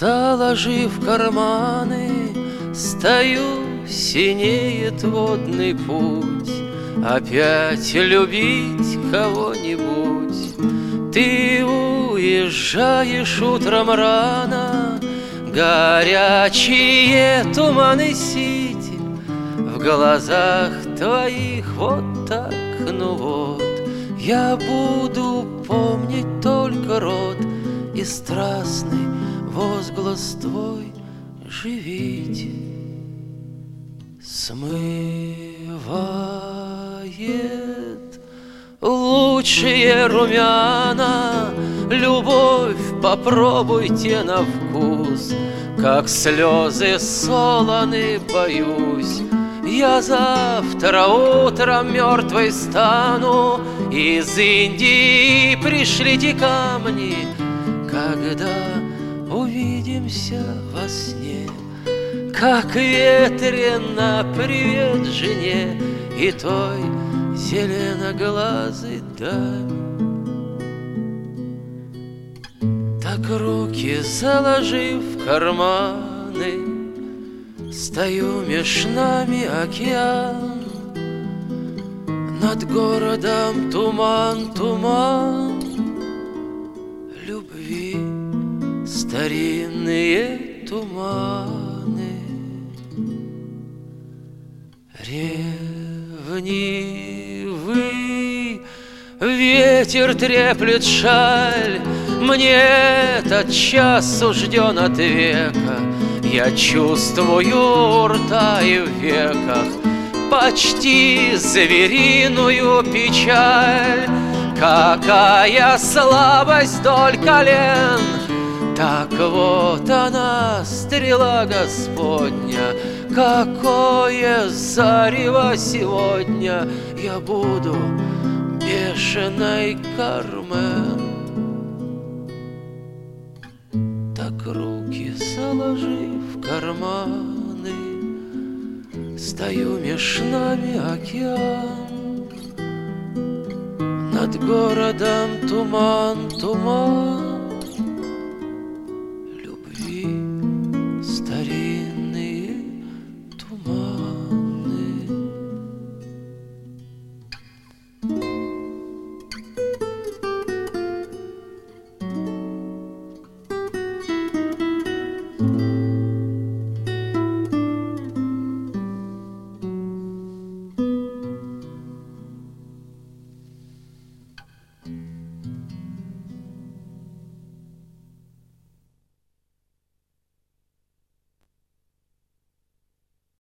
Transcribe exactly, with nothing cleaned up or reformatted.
Заложив карманы, стою, синеет водный путь. Опять любить кого-нибудь. Ты уезжаешь утром рано, горячие туманы сити. В глазах твоих вот так, ну вот. Я буду помнить только рот и страстный возглас твой: живите. Смывает лучшие румяна любовь, попробуйте на вкус. Как слезы солоны, боюсь, я завтра утром мертвой стану. Из Индии пришлите камни, когда увидимся во сне. Как ветрено привет жене и той зеленоглазой даме. Так руки заложив в карманы, стою меж нами океан. Над городом туман, туман любви, старинные туманы. Ревнивый ветер треплет шаль, мне этот час сужден от века. Я чувствую у рта и в веках почти звериную печаль. Какая слабость вдоль колен! Так вот она, стрела Господня. Какое зарево сегодня! Я буду бешеной Кармен. Так руки заложив в карманы, стою меж нами океан. Над городом туман, туман